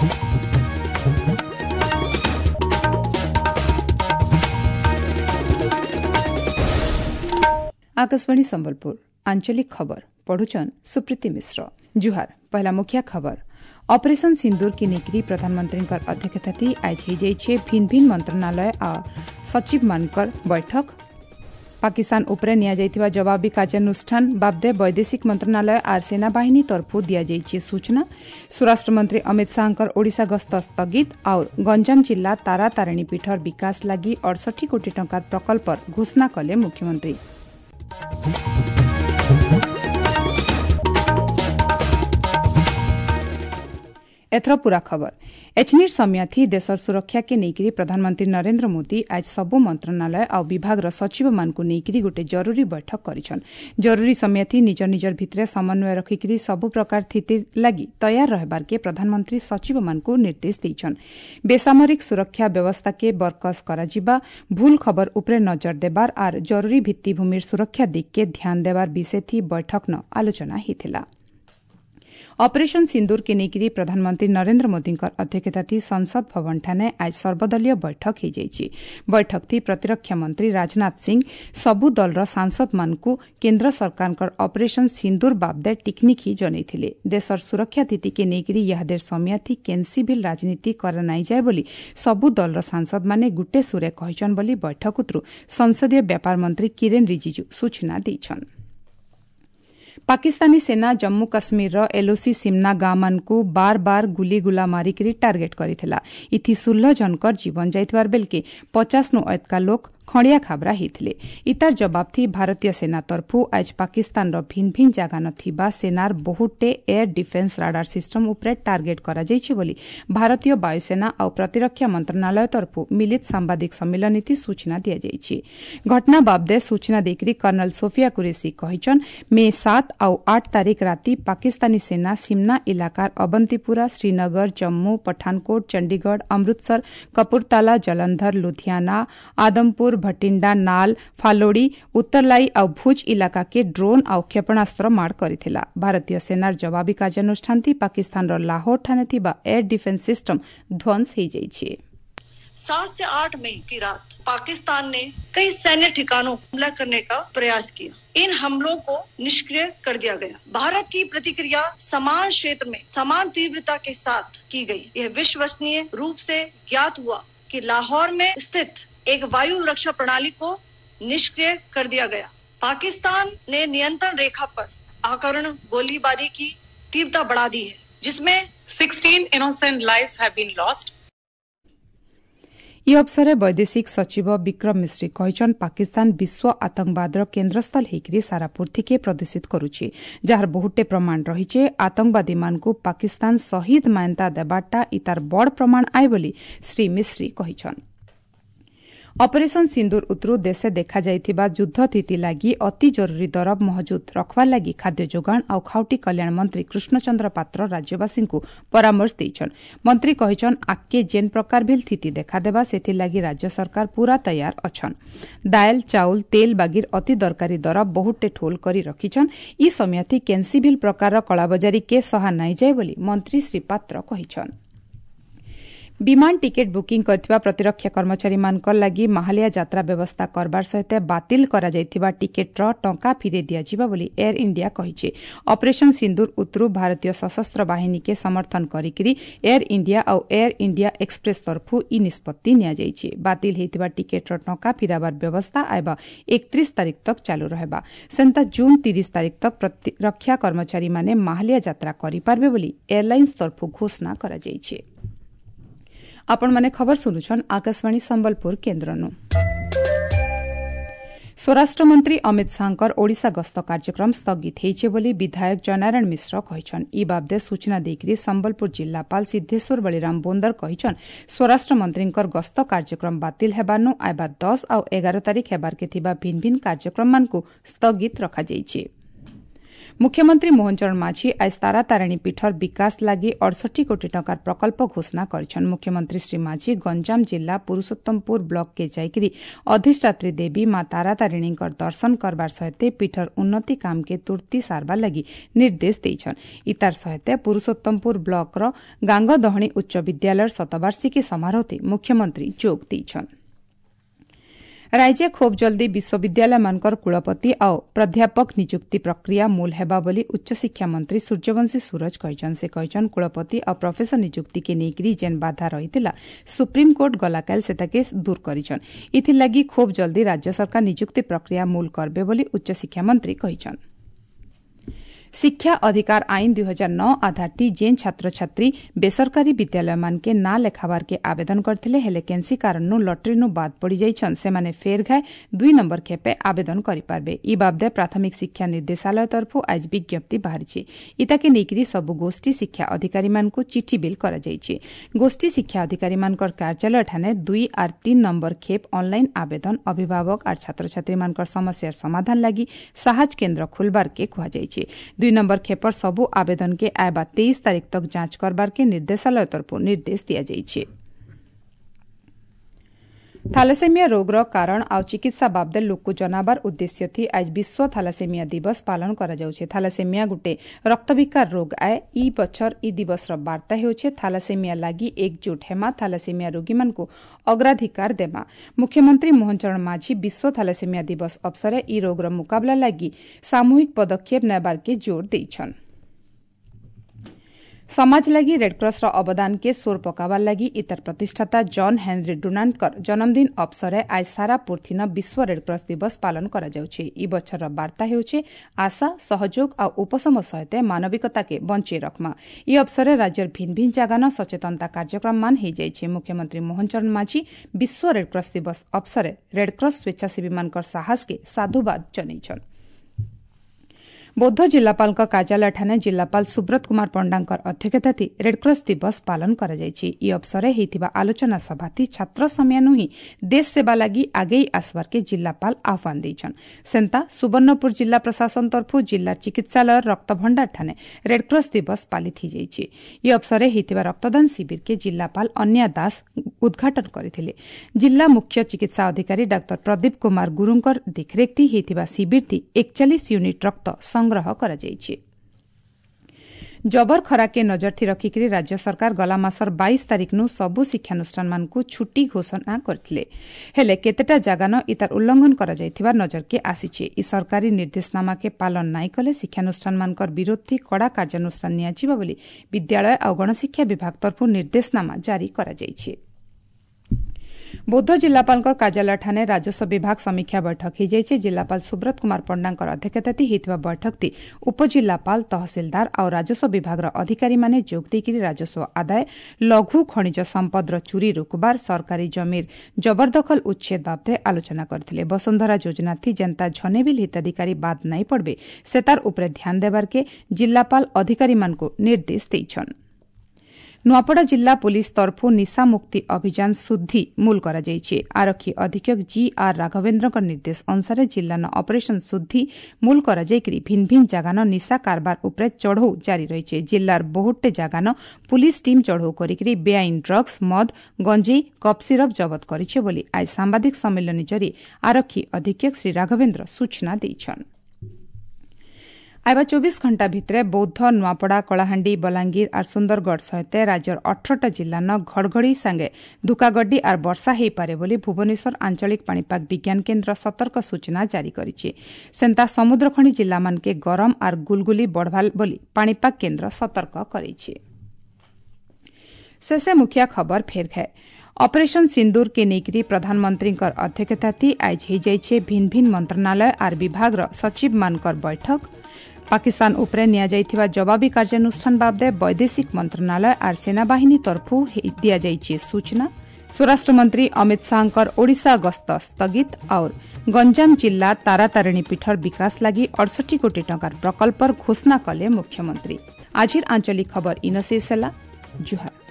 आकाशवाणी संबलपुर आंचलिक खबर पढ़ुचन सुप्रीति मिश्र। जुहार पहला मुख्य खबर ऑपरेशन सिंदूर की निकरी प्रधानमंत्री अध्यक्षता थी आज हो भिन्न भिन्न मंत्रणालय आ सचिव मानकर बैठक। पाकिस्तान उपरे निया जवाबी कार्यानुष्ठान बाबदे वैदेशिक मंत्रणालय आर सेनाबाहिनी तरफु दिया सूचना। स्वराष्ट्र मंत्री अमित शाह ओडिशा गस्त स्थगित और गंजाम जिला तारातारिणी पीठर विकास लगी 68 कोटी टंकार प्रकल्पर घोषणा कले मुख्यमंत्री। एथर पूरा खबर एचनिर समय थी देशर सुरक्षा के नेकरी प्रधानमंत्री नरेंद्र मोदी आज सबु मंत्रणालय और विभाग सचिव मानकु नेकरी गोटे जरूरी बैठक करिछन। जरूरी समय थी निज निजर भितरे समन्वय रखिकरी सबु प्रकार स्थिति लगी तैयार रहबार के प्रधानमंत्री सचिव मानकु निर्देश दैछन। बेसामरिक सुरक्षा व्यवस्था के बरकस कराजिबा, भूल खबर उपरे नजर देबार आर जरूरी भित्तिभूमिर सुरक्षा दिग के ध्यान देबार विषय थी बैठक न आलोचना हिथिला। ऑपरेशन सिंदूर के नेकरी प्रधानमंत्री नरेंद्र मोदी अध्यक्षता थी संसद भवन ठाने आज सर्वदलीय बैठक हो जाइए। बैठक थी प्रतिरक्षा मंत्री राजनाथ सिंह सबु दलर सांसद मानकु केन्द्र सरकार ऑपरेशन सिंदूर बाबदे टिकनिकी जनैथिले। देशर सुरक्षा स्थिति के नेकरी यहादेर समय थी केनसिभिल राजनीति करा नाइ जाय बोली सबु दलर सांसद माने गुटे सुरे कहिछन बोली बैठक उत्रु संसदीय व्यापार मंत्री किरेन रिजिजू सूचना दैछन। पाकिस्तानी सेना जम्मू काश्मीर एलओसी सिमना गाँ मानकु बार बार गुलीगुला मारिकरी टार्गेट करिथिला। इथि 16 जनकर जीवन जाइतबार बेलके 50 नु अयतका लोक खणिया खाबरा हिथिले। इतार जवाब थी भारतीय सेना तरफु आज पाकिस्तान भिन्न भिन्न जगह नथिबा सेनार बहुटे एयर डिफेन्स राडार सिस्टम उपरे टार्गेट करा जाइछि बोली भारतीय वायुसेना और प्रतिरक्षा मंत्रणालय तरफु मिलित सांबादिक सम्मेलन सूचना दिया जाइछि। घटना बाबदे सूचना देकरी कर्नल सोफिया कुरेशी कहिछन मे 7 और 8 तारीख राति पाकिस्तानी सेना सिमना इलाकार अवंतीपुरा, श्रीनगर, जम्मू, पठानकोट, चंडीगढ़, अमृतसर, कपूरताला, जलंधर, लुधियाना, आदमपुर, भटिंडा, नाल, फालोड़ी, उत्तरलाई और भुज इलाका के ड्रोन और क्षेपणास्त्र मार करिथिला। भारतीय सेनार जवाबी कार्यानुष्ठान थी पाकिस्तान लाहौर ठाने थिबा एयर डिफेन्स सिस्टम ध्वंस हो जाइए। 7 से 8 मई की रात पाकिस्तान ने कई सैन्य ठिकानों पर हमला करने का प्रयास किया। इन हमलों को निष्क्रिय कर दिया गया। भारत की प्रतिक्रिया समान क्षेत्र में समान तीव्रता के साथ की गई। यह विश्वसनीय रूप से ज्ञात हुआ कि लाहौर में स्थित एक वायु रक्षा प्रणाली को निष्क्रिय कर दिया गया। पाकिस्तान ने नियंत्रण रेखा पर आकरण गोलीबारी की तीव्रता बढ़ा दी है, जिसमें 16 innocent lives have been lost। यह अवसर वैदेशिक सचिव विक्रम मिश्री कहिछन पाकिस्तान विश्व आतंकवादर केन्द्रस्थल होकर सारा पृथ्वी प्रदूषित करुछि, जार बहुटे प्रमाण रही। आतंकवादी मानकु पाकिस्तान शहीद मान्यता देबाटा इतार बड़ प्रमाण आए बोली श्री मिश्री कहिछन। ऑपरेशन सिंदूर उत्रु देशे देखा जाइथिबा युद्ध स्थिति लागि अति जरूरी दरब महजूद रखवा लागि खाद्य जोगाण और खाउटी कल्याण मंत्री कृष्णचंद्र पात्र राज्यवासी को परामर्श दैछन। मंत्री कहिछन आके जेन प्रकार भी स्थिति देखा देबा सेथि लागि राज्य सरकार पूरा तैयार अछन। दाल, चाउल, तेल बागिर अति दरकारी दरब बहुटे ठोल करी रखिछन। ई समयथि केनसिभिल प्रकार कलाबजारी के सहा नाइ जाय बोली मंत्री श्री पात्र कहिछन। विमान टिकेट बुकिंग करथिबा प्रतिरक्षा कर्मचारी मानकर लागि महालिया यात्रा व्यवस्था करबार सहित बातिल करा जाइथिबा टिकेट रो टंका फिरे दिया जिबा बोली एयर इंडिया कहिছে। ऑपरेशन सिंदूर उत्रु भारतीय सशस्त्र बाहिनी के समर्थन करिकरी एयर इंडिया और एयर इंडिया एक्सप्रेस तरफु ई निष्पत्ति निया जाइছে। बातिल हेतिबा टिकेट रो टंका फिराबार व्यवस्था आइबा 31 तारिख तक चालू रहबा। सेंता जून 30 तारिख तक प्रतिरक्षा कर्मचारी माने महालिया यात्रा करि पारबे बोली एयरलाइंस तरफु घोषणा करा जाइছে। आपण माने खबर सुनुछन आकाशवाणी संबलपुर केन्द्रनु। स्वराष्ट्र मंत्री अमित शाह ओडिशा गस्त कार्यक्रम स्थगित होइछे बोली विधायक जयनारायण मिश्र कहिछन। ई बाबदे सूचना देकरी संबलपुर जिल्लापाल सिद्धेश्वर बलिराम बोंदर कहिछन स्वराष्ट्र मंत्रींकर गस्त कार्यक्रम बातिल हेबानु आइबा 10 और 11 तारिख हेबार के थिबा भिन्न भिन्न कार्यक्रम मानकु स्थगित रखा जाइछे। मुख्यमंत्री मोहन चरण माझी आज तारातारिणी पीठर विकास लागि 68 कोटी टंकार प्रकल्प घोषणा करिछन्। मुख्यमंत्री श्री माझी गंजाम जिल्ला पुरुषोत्तमपुर ब्लॉक के जाइकरी अधिष्ठात्री देवी मां तारातारिणीकर दर्शन करबार सहित पीठर उन्नति काम के तुर्ती सारबार लागि निर्देश दैछन्। इतार सहित पुरुषोत्तमपुर ब्लॉक रो गांगदहणी उच्च विद्यालय शतवार्षिकी समारोह मुख्यमंत्री जोग दैछन्। राज्य खूब जल्दी विश्वविद्यालय मानकर कुलपति और प्राध्यापक नियुक्ति प्रक्रिया मूल हेबा बोली उच्च शिक्षा मंत्री सूर्यवंशी सूरज कहछन्। से कहछन् कुलपति और प्रोफेसर नियुक्ति के नेकरी जेन बाधा रहितिला सुप्रीम कोर्ट गलाकाल सेताके दूर करिछन्। इथिर लागि खूब जल्दी राज्य सरकार नियुक्ति प्रक्रिया मूल करबे बोली उच्च शिक्षा मंत्री कहछन्। शिक्षा अधिकार आईन 2009 आधारती जेन छात्र छात्री बेसरकारी विद्यालय मान के ना लेखाबार के आवेदन करथिले हेले केनसी कारण लटरी बाद पड़ी जाइछन् सेमाने फेर घाय 2 नंबर खेपे आवेदन करि पारबे। ई बाबदे प्राथमिक शिक्षा निर्देशालय तरफु आज विज्ञप्ति बाहरिछि। इताके नेकरी सब गोष्ठी शिक्षा अधिकारी मानकु चिठी बिल करा जाइछि। गोष्ठी शिक्षा अधिकारी मानकर कार्यालय ठाने 2 और 3 नंबर खेप ऑनलाइन आवेदन अभिभावक और छात्र छात्री मानकर समस्या समाधान लागि साहज केन्द्र खुलबार के कुहा जाइछि। 2 नंबर खेपर सबु आवेदन के आयबा 23 तारीख तक जांच करबार के निर्देशालय तरफ निर्देश दिया जाइछि। थालासेमिया रोगर कारण आ चिकित्सा बाबदे लोक जनाबार उद्देश्य थी आज विश्व थालासेमिया दिवस पालन करा जाउछे। थालासेमिया गुटे रक्तविकार रोग आए ई बछर ई दिवस रो वार्ता हेउछे थालासेमिया लागि एकजुट हेमा थालासेमिया रोगी मानकु अग्राधिकार देमा। मुख्यमंत्री मोहन चरण माझी विश्व थालासेमिया दिवस अवसरे ई रोग रो मुकाबला लागि सामूहिक पदक्षेप नेबार के जोर दैछन्। समाज लागि रेडक्रॉस रो अवदान के सोर पकाबार लागि इतर प्रतिष्ठाता जॉन हेनरी डुनान्डकर जन्मदिन अवसरे आज सारा पृथ्वीन विश्व रेडक्रॉस दिवस पालन करा जाउछे। ई बछर रो वार्ता हेउछे आशा सहयोग आ उपशम सहित मानविकता के बंचे रखमा। ई अवसरे राज्यर भिन्न भिन्न जगान सचेतनता कार्यक्रम मान हो जाइछे। मुख्यमंत्री मोहन चरण माझी विश्व रेडक्रॉस दिवस अवसरे रेडक्रॉस स्वेच्छासेवी मानकर साहस के साधुवाद जनाइछन्। बौद्ध जिलापाल कार्यालय ठाने जिलापाल सुब्रत कुमार पंडांकर अध्यक्षताथी रेडक्रॉस दिवस पालन करा जाइछि। ई अवसरे हेतिबा आलोचना सभाथी छात्र समयानु ही देश सेवा लागि आगेई आसबार के जिलापाल आह्वान दैछन्। सेंता सुवर्णपुर जिला प्रशासन तरफु जिला चिकित्सालय रक्तभण्डार ठाने रेडक्रॉस दिवस पालित हो जाइछि। ई अवसरे हेतिबा रक्तदान शिविर के जिलापाल अन्या दास उद्घाटन करथिले। जिला मुख्य चिकित्सा अधिकारी डाक्टर प्रदीप कुमार गुरुंकर देखरेखती हेतिबा शिविर थी 41 यूनिट रक्त संग्रह करा जाइछि। जबर खरा के नजर थी रखिकरी राज्य सरकार गला मासर 22 तारीख नु सबु शिक्षानुष्ठान मानकु छुट्टी घोषणा करथिले हेले केतेटा जगान इतार उल्लंघन करा जाइथिबा नजर के आसीछि। ई सरकारी निर्देशनामा के पालन नाइ कले शिक्षानुष्ठान मानकर विरोध थी कड़ा कार्यानुष्ठान नियाजिबा बोली विद्यालय और गणशिक्षा विभाग तरफु निर्देशनामा जारी करा जाइछि। बौद्ध जिलापाल कार्यालय ठाने राजस्व विभाग समीक्षा बैठक हो जाइए। जिलापाल सुब्रत कुमार पंडांकर अध्यक्षताथी होइतिबा बैठक थी उपजिलापाल तहसीलदार और राजस्व विभाग अधिकारी माने जोग देइकरी राजस्व आदाय लघु खनिज संपद चोरी रोकबार सरकारी जमीर जबरदखल उच्छेद बाबदे आलोचना करथिले। वसुंधरा योजना थी जनता झनेबिल हिताधिकारी बाद नहीं पड़बे सेतार उपरे ध्यान देबार के जिलापाल अधिकारी मानकु निर्देश दैछन्। नुआपड़ा जिला पुलिस तरफु निशा मुक्ति अभियान शुद्धि मूल करा जाइछि। आरक्षी अधीक्षक जी.आर. राघवेन्द्रक निर्देश अनुसार जिल्लान ऑपरेशन शुद्धि मूल करा जाइकरी भिन्न भिन्न जगान निशा कारबार उपरे चढ़ऊ जारी रहिछि। जिल्लार बहुटे जगान पुलिस टीम चढ़ऊ करिकरी बेआईन ड्रग्स मद गंजेई कप सिरप जबत करिछि बोली आज सांबादिक सम्मेलन जरी आरक्षी अधीक्षक श्री राघवेन्द्र सूचना दैछन्। आइबा 24 घंटा भितरे बौद्ध नुआपड़ा कलाहांडी बलांगीर और सुंदरगढ़ सहित राज्यर 18टा जिल्लान घड़घड़ी सांगे धुकागड्डी और वर्षा हो पारे बोली भुवनेश्वर आंचलिक पाणीपाग विज्ञान केन्द्र सतर्क सूचना जारी करिछि। सेंता समुद्रखणी जिल्ला मानके गरम और गुलगुली बढ़वाल बोली पाणीपाग केन्द्र सतर्क करिछि। शेषे मुखिया खबर फेर है। ऑपरेशन सिंदूर के नेकरी प्रधानमंत्री अध्यक्षता थी आज हो जाइए भिन्न भिन्न मंत्रणालय और विभाग सचिव मानकर बैठक। पाकिस्तान उपरे निया जाइथिबा जवाबी कार्यानुष्ठान बाबदे वैदेशिक मंत्रणालय और सेनाबाहिनी तरफु दिया जाइए सूचना। स्वराष्ट्र मंत्री अमित शाहकर ओडिशा गस्त स्थगित और गंजाम जिला तारातारिणी पीठर विकास लागि 68 कोटी टंकार प्रकल्पर घोषणा कले मुख्यमंत्री। आजिर आंचलिक खबर इन शेष ହେଲା। जुहार।